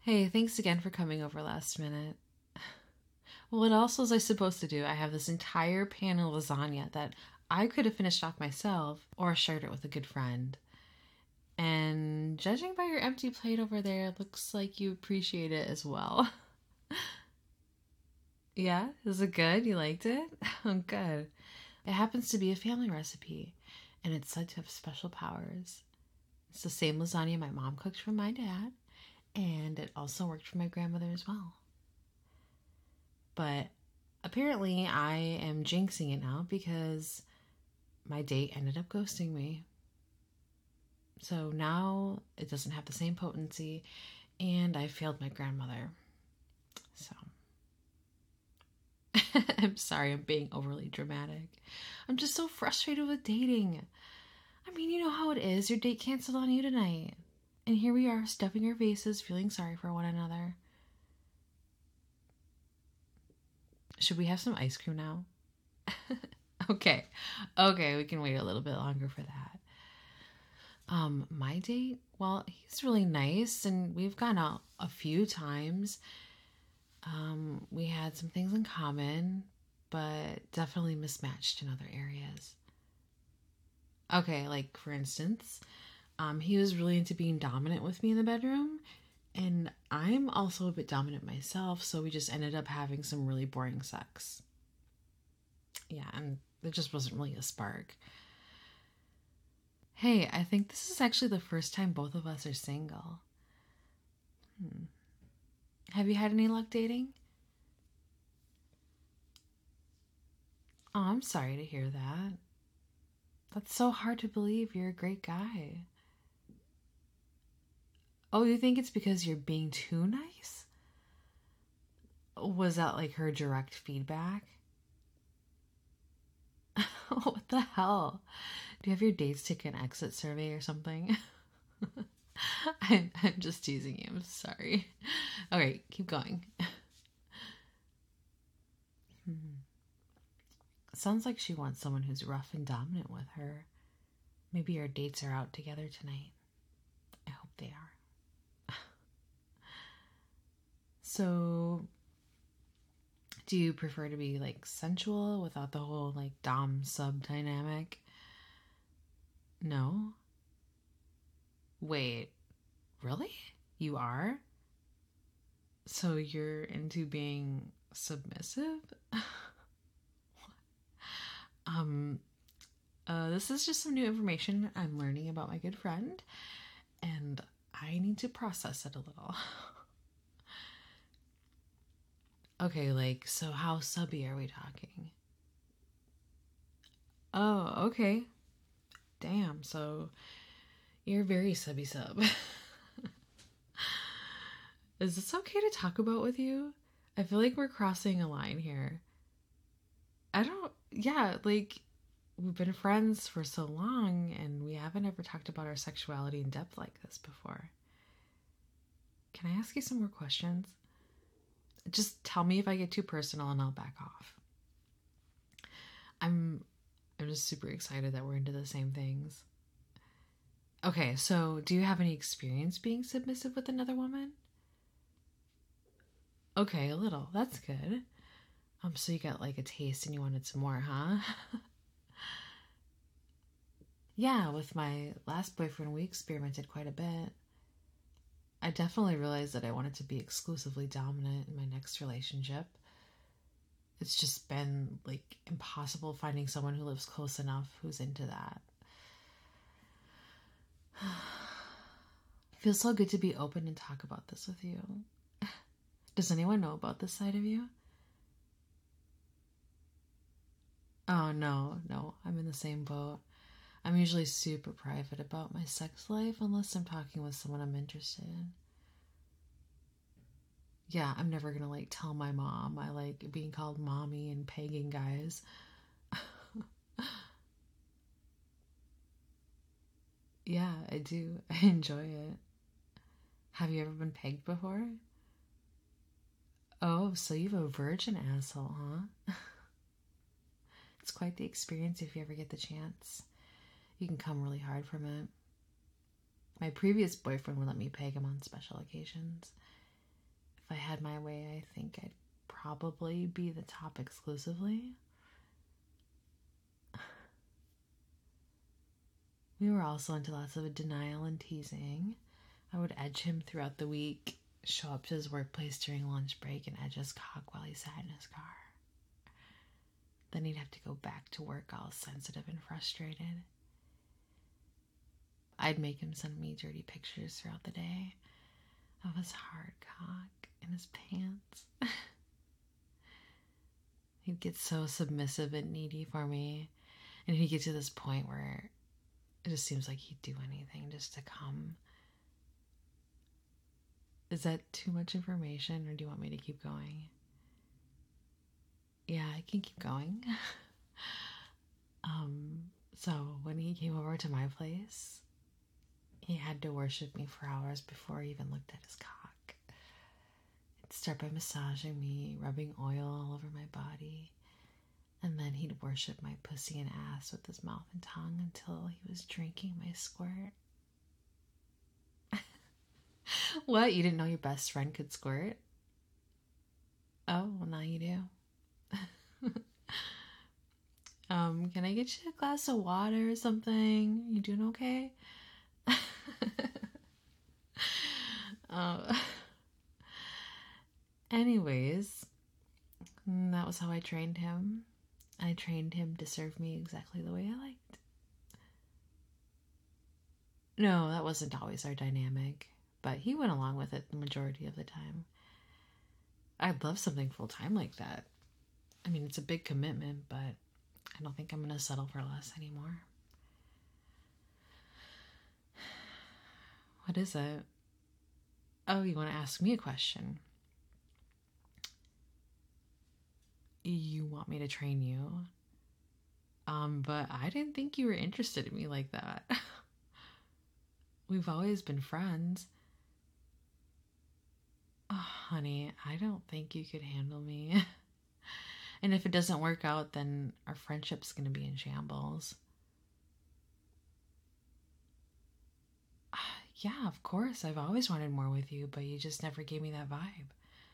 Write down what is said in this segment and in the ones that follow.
Hey, thanks again for coming over last minute. Well, what else was I supposed to do? I have this entire pan of lasagna that I could have finished off myself or shared it with a good friend. And judging by your empty plate over there, it looks like you appreciate it as well. Yeah? Is it good? You liked it? Oh, good. It happens to be a family recipe, and it's said to have special powers. It's the same lasagna my mom cooked for my dad, and it also worked for my grandmother as well. But apparently, I am jinxing it now because my date ended up ghosting me. So now it doesn't have the same potency, and I failed my grandmother. So I'm sorry, I'm being overly dramatic. I'm just so frustrated with dating. I mean, you know how it is. Your date canceled on you tonight. And here we are, stuffing our faces, feeling sorry for one another. Should we have some ice cream now? Okay. Okay, we can wait a little bit longer for that. My date, well, he's really nice and we've gone out a few times. We had some things in common, but definitely mismatched in other areas. Okay, like for instance, he was really into being dominant with me in the bedroom, and I'm also a bit dominant myself, so we just ended up having some really boring sex. Yeah, and there just wasn't really a spark. Hey, I think this is actually the first time both of us are single. Have you had any luck dating? Oh, I'm sorry to hear that. That's so hard to believe. You're a great guy. Oh, you think it's because you're being too nice? Was that like her direct feedback? What the hell? Do you have your dates take an exit survey or something? I'm just teasing you. I'm sorry. All right, keep going. Sounds like she wants someone who's rough and dominant with her. Maybe our dates are out together tonight. I hope they are. So, do you prefer to be like sensual without the whole like dom sub dynamic? No? Wait, really? You are? So you're into being submissive? um, this is just some new information I'm learning about my good friend, and I need to process it a little. Okay, like, so how subby are we talking? Oh, okay. Damn, so you're very subby sub. Is this okay to talk about with you? I feel like we're crossing a line here. I don't, yeah, like, we've been friends for so long and we haven't ever talked about our sexuality in depth like this before. Can I ask you some more questions? Just tell me if I get too personal and I'll back off. I'm I'm just super excited that we're into the same things. Okay, so do you have any experience being submissive with another woman? Okay, a little. That's good. So you got like a taste and you wanted some more, huh? Yeah, with my last boyfriend, we experimented quite a bit. I definitely realized that I wanted to be exclusively dominant in my next relationship. It's just been like impossible finding someone who lives close enough who's into that. It feels so good to be open and talk about this with you. Does anyone know about this side of you? Oh, no, I'm in the same boat. I'm usually super private about my sex life unless I'm talking with someone I'm interested in. Yeah, I'm never gonna like tell my mom I like being called mommy and pegging guys. Yeah, I do. I enjoy it. Have you ever been pegged before? Oh, so you've a virgin asshole, huh? It's quite the experience if you ever get the chance. You can come really hard from it. My previous boyfriend would let me peg him on special occasions. I had my way, I think I'd probably be the top exclusively. We were also into lots of denial and teasing. I would edge him throughout the week, show up to his workplace during lunch break, and edge his cock while he sat in his car. Then he'd have to go back to work all sensitive and frustrated. I'd make him send me dirty pictures throughout the day of his hard cock in his pants. He'd get so submissive and needy for me, and he'd get to this point where it just seems like he'd do anything just to come. Is that too much information, or do you want me to keep going? Yeah, I can keep going. So when he came over to my place, he had to worship me for hours before he even looked at his cock. He'd start by massaging me, rubbing oil all over my body, and then he'd worship my pussy and ass with his mouth and tongue until he was drinking my squirt. What? You didn't know your best friend could squirt? Oh, well, now you do. Can I get you a glass of water or something? You doing okay? Anyways, that was how I trained him. I trained him to serve me exactly the way I liked. No, that wasn't always our dynamic, but he went along with it the majority of the time. I'd love something full-time like that. I mean, it's a big commitment, but I don't think I'm going to settle for less anymore. What is it? Oh, you want to ask me a question? You want me to train you? But I didn't think you were interested in me like that. We've always been friends. Oh, honey, I don't think you could handle me. And if it doesn't work out, then our friendship's going to be in shambles. Yeah, of course. I've always wanted more with you, but you just never gave me that vibe.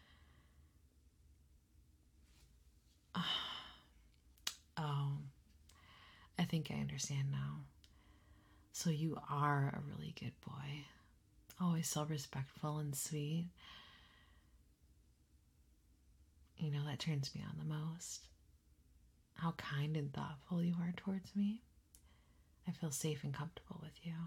Oh, I think I understand now. So you are a really good boy. Always so respectful and sweet. You know, that turns me on the most. How kind and thoughtful you are towards me. I feel safe and comfortable with you.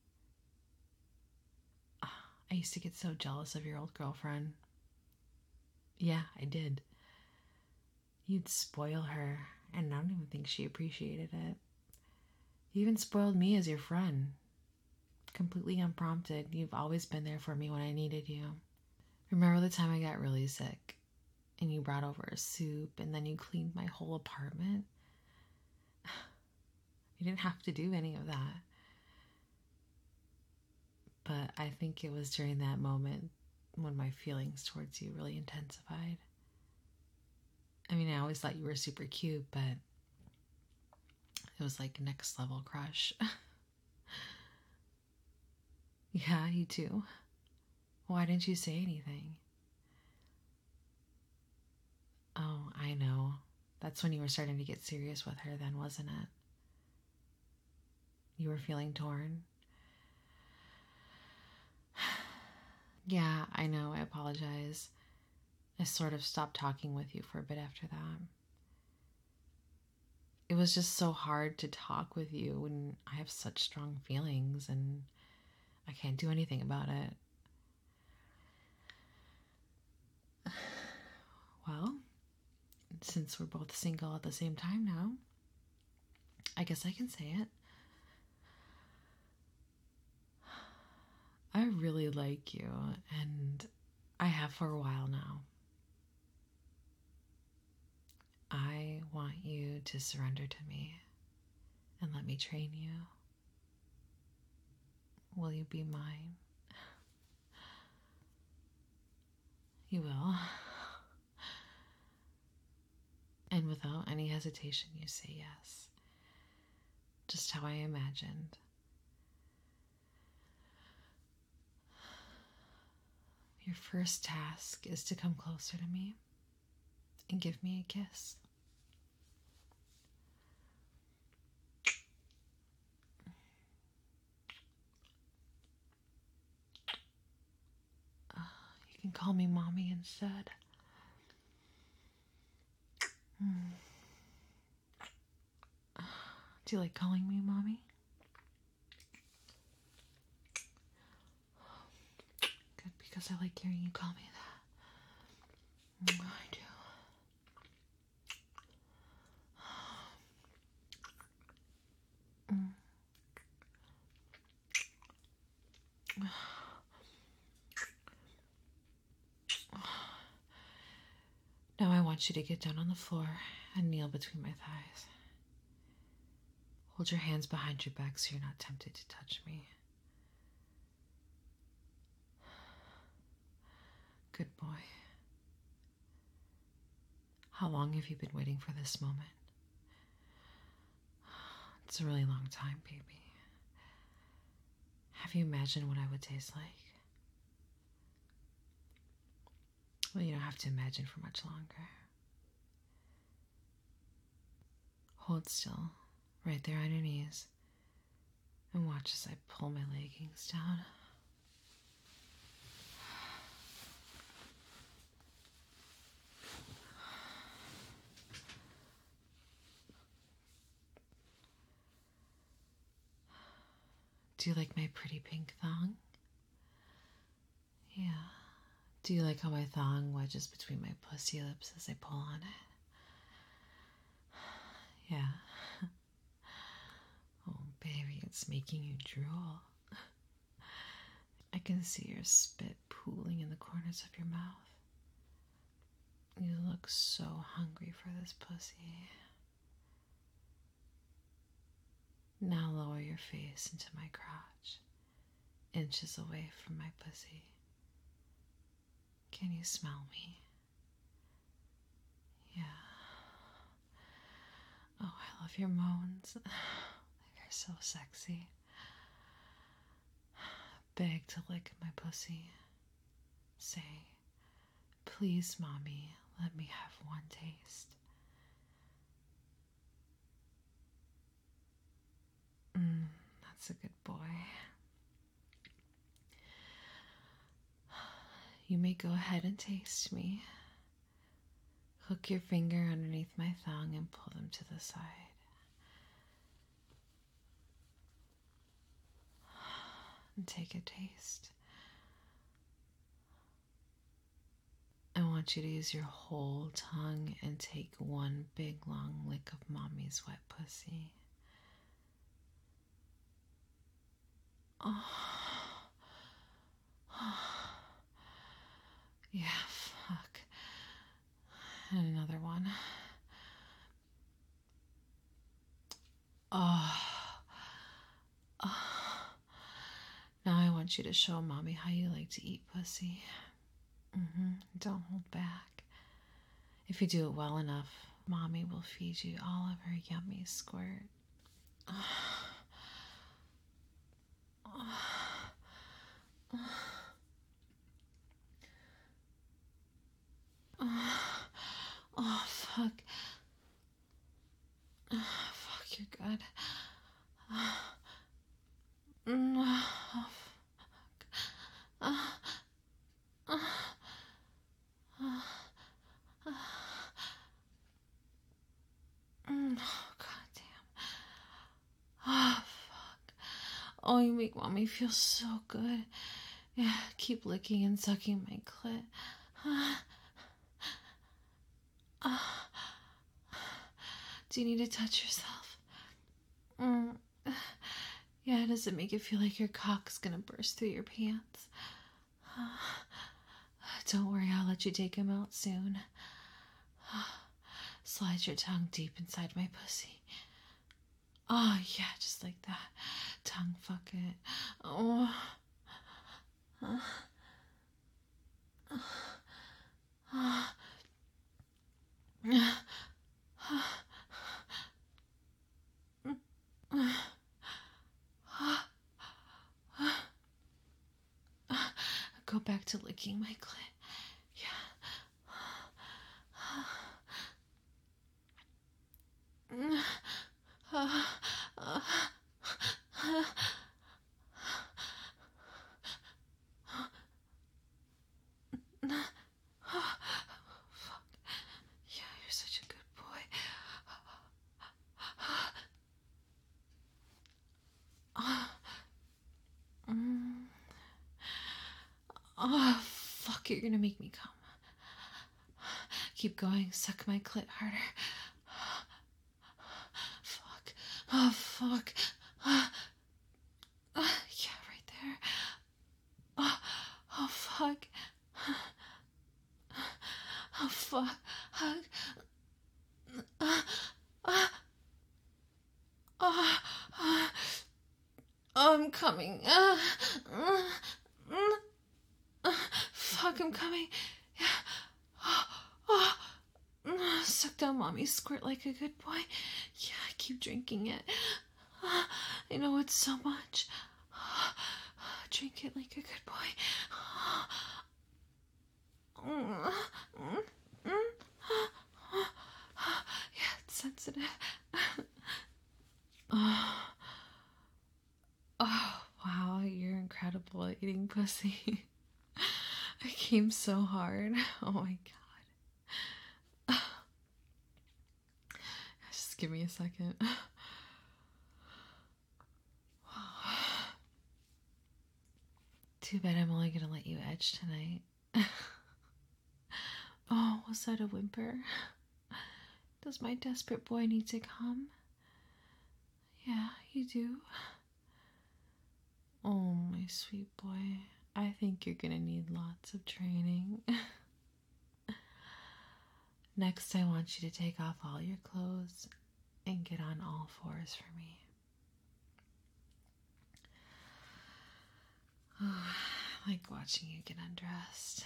I used to get so jealous of your old girlfriend. Yeah, I did. You'd spoil her, and I don't even think she appreciated it. You even spoiled me as your friend. Completely unprompted. You've always been there for me when I needed you. Remember the time I got really sick, and you brought over a soup, and then you cleaned my whole apartment? You didn't have to do any of that. But I think it was during that moment when my feelings towards you really intensified. I mean, I always thought you were super cute, but it was like next level crush. Yeah, you too. Why didn't you say anything? Oh, I know. That's when you were starting to get serious with her then, wasn't it? You were feeling torn? Yeah, I know. I apologize. I sort of stopped talking with you for a bit after that. It was just so hard to talk with you when I have such strong feelings and I can't do anything about it. Well, since we're both single at the same time now, I guess I can say it. I really like you, and I have for a while now. I want you to surrender to me and let me train you. Will you be mine? You will. And without any hesitation, you say yes. Just how I imagined. Your first task is to come closer to me and give me a kiss. You can call me Mommy instead. Do you like calling me Mommy? Good, because I like hearing you call me that. I do. Now I want you to get down on the floor and kneel between my thighs. Hold your hands behind your back so you're not tempted to touch me. Good boy. How long have you been waiting for this moment? It's a really long time, baby. Have you imagined what I would taste like? Well, you don't have to imagine for much longer. Hold still, right there on your knees, and watch as I pull my leggings down. Do you like my pretty pink thong? Yeah. Do you like how my thong wedges between my pussy lips as I pull on it? Yeah. Oh, baby, it's making you drool. I can see your spit pooling in the corners of your mouth. You look so hungry for this pussy. Now lower your face into my crotch, inches away from my pussy. Can you smell me? Yeah. Oh, I love your moans. They're so sexy. Beg to lick my pussy. Say, please, Mommy, let me have one taste. That's a good boy. You may go ahead and taste me. Hook your finger underneath my thong and pull them to the side. And take a taste. I want you to use your whole tongue and take one big long lick of Mommy's wet pussy. Oh. Yeah, fuck. And another one. Oh. Now I want you to show Mommy how you like to eat pussy. Don't hold back. If you do it well enough, Mommy will feed you all of her yummy squirt. Oh, fuck. Fuck, you're good. Oh, fuck. Oh, goddamn. Oh, fuck. Oh, you make Mommy feel so good. Yeah, keep licking and sucking my clit. Do you need to touch yourself? Yeah, does it make it feel like your cock's gonna burst through your pants? Don't worry, I'll let you take him out soon. Slide your tongue deep inside my pussy. Oh, yeah, just like that. Tongue fuck it. Oh. Go back to licking my clit. Yeah. Fuck. Yeah, you're such a good boy. Oh, fuck, you're gonna make me come. Keep going, suck my clit harder. Fuck. Oh, fuck. Yeah, right there. Oh, fuck. Oh, fuck. I'm coming. Fuck, I'm coming. Suck down mommy's squirt like a good boy. Yeah, keep drinking it. I know it's so much. Drink it like a good boy. Yeah, it's sensitive. Oh, wow, you're incredible at eating pussy. I came so hard. Oh my god. Just give me a second. Too bad I'm only gonna let you edge tonight. Oh, was that a whimper? Does my desperate boy need to come? Yeah, you do. Oh, my sweet boy. I think you're gonna need lots of training. Next, I want you to take off all your clothes and get on all fours for me. Oh, I like watching you get undressed.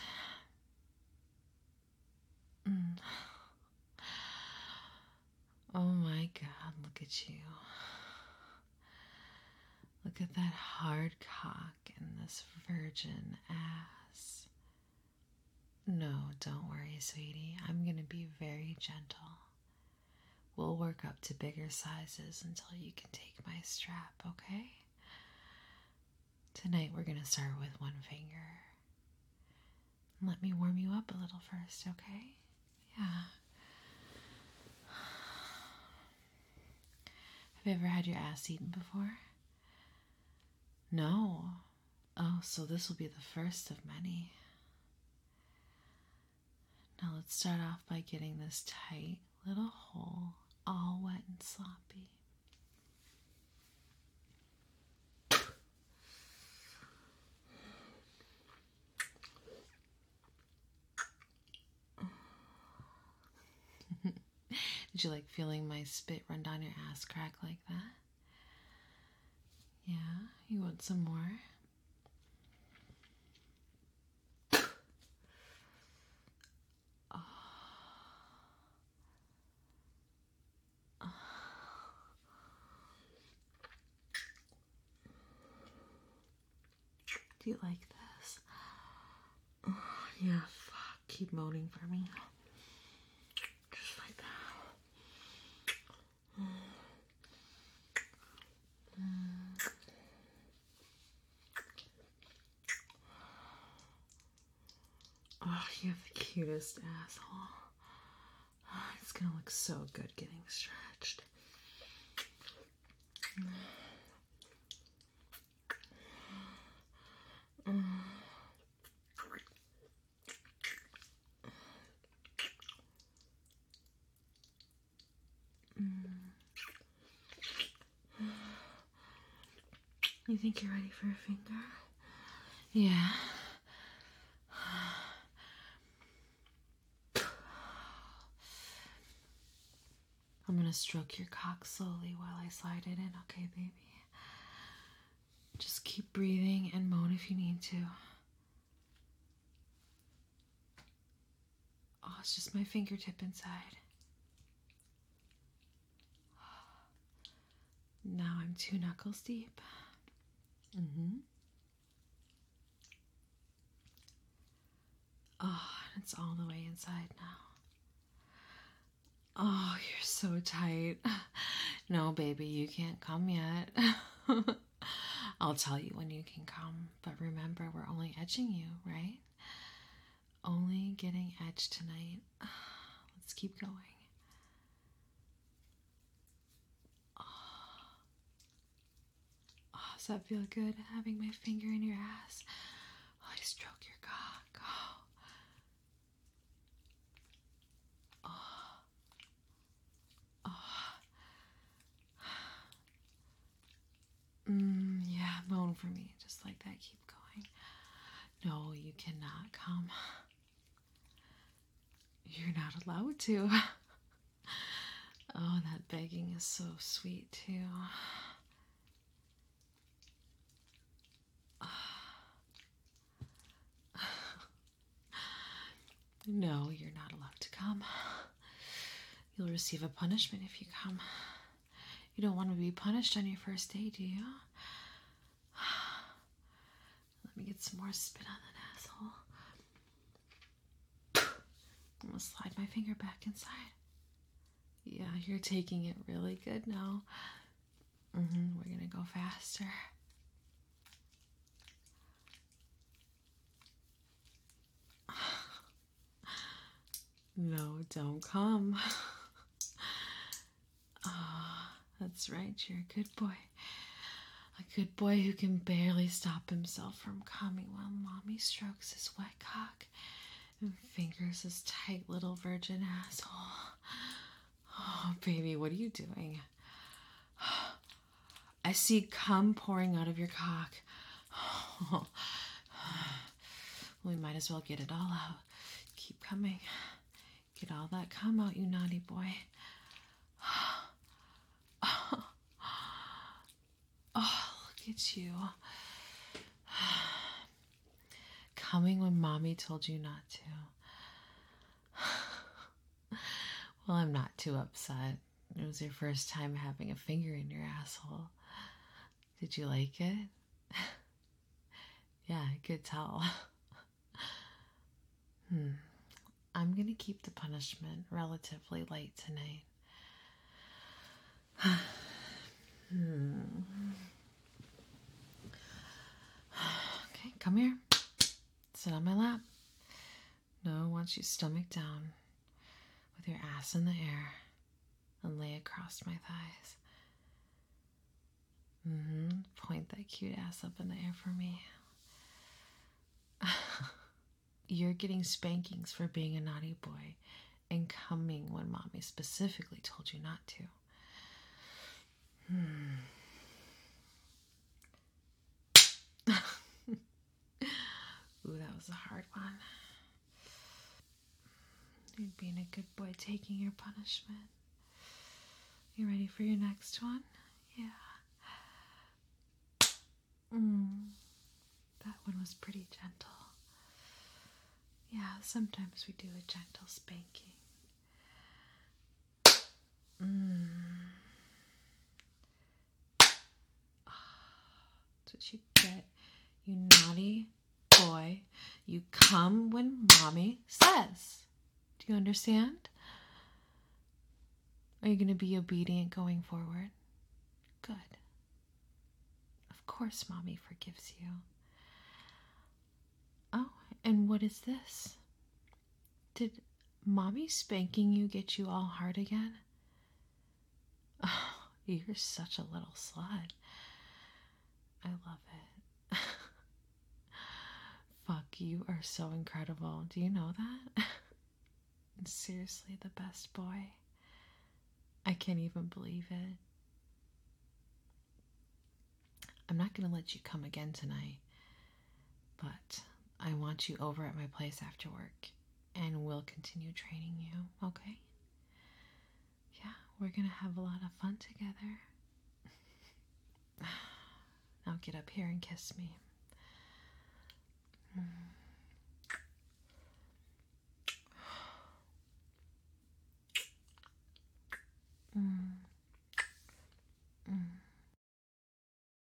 Oh my god, look at you. Look at that hard cock and this virgin ass. No, don't worry, sweetie. I'm gonna be very gentle. We'll work up to bigger sizes until you can take my strap, okay? Tonight we're gonna start with one finger. Let me warm you up a little first, okay? Yeah. Have you ever had your ass eaten before? No. Oh, so this will be the first of many. Now let's start off by getting this tight little hole all wet and sloppy. Did you like feeling my spit run down your ass crack like that? Yeah, you want some more? Do you like this? Oh, yeah, fuck. Keep moaning for me. Just like that. Oh, you have the cutest asshole. Oh, it's gonna look so good getting stretched. You think you're ready for a finger? Yeah. I'm gonna stroke your cock slowly while I slide it in, okay, baby? Just keep breathing and moan if you need to. Oh, it's just my fingertip inside. Now I'm 2 knuckles deep. Oh, it's all the way inside now. Oh, you're so tight. No, baby, you can't come yet. I'll tell you when you can come, but remember, we're only edging you, right? Only getting edged tonight. Let's keep going. Oh, does that feel good, having my finger in your ass? Oh, I stroke your cock. Oh. Yeah, moan for me, just like that. Keep going. No, you cannot come. You're not allowed to. Oh, that begging is so sweet, too. No, you're not allowed to come. You'll receive a punishment if you come. You don't want to be punished on your first day, do you? Let me get some more spit on that asshole. I'm gonna slide my finger back inside. Yeah, you're taking it really good now. We're gonna go faster. No, don't come. Oh, that's right, you're a good boy. A good boy who can barely stop himself from coming while mommy strokes his wet cock and fingers his tight little virgin asshole. Oh, baby, what are you doing? I see cum pouring out of your cock. Oh. We might as well get it all out. Keep coming. Get all that cum out, you naughty boy. Oh, look at you. Coming when mommy told you not to. Well, I'm not too upset. It was your first time having a finger in your asshole. Did you like it? Yeah, I could tell. I'm gonna keep the punishment relatively light tonight. Okay, come here. Sit on my lap. No, I want you stomach down with your ass in the air and lay across my thighs. Point that cute ass up in the air for me. You're getting spankings for being a naughty boy and coming when mommy specifically told you not to. Ooh, that was a hard one. You're being a good boy, taking your punishment. You ready for your next one? Yeah. That one was pretty gentle. Yeah, sometimes we do a gentle spanking. That's what you get, you naughty boy. You come when mommy says. Do you understand? Are you going to be obedient going forward? Good. Of course, mommy forgives you. Oh, and what is this? Did mommy spanking you get you all hard again? Oh, you're such a little slut. I love it. Fuck, you are so incredible. Do you know that? Seriously, the best boy. I can't even believe it. I'm not going to let you come again tonight, but I want you over at my place after work, and we'll continue training you, okay? Yeah, we're going to have a lot of fun together. Now get up here and kiss me.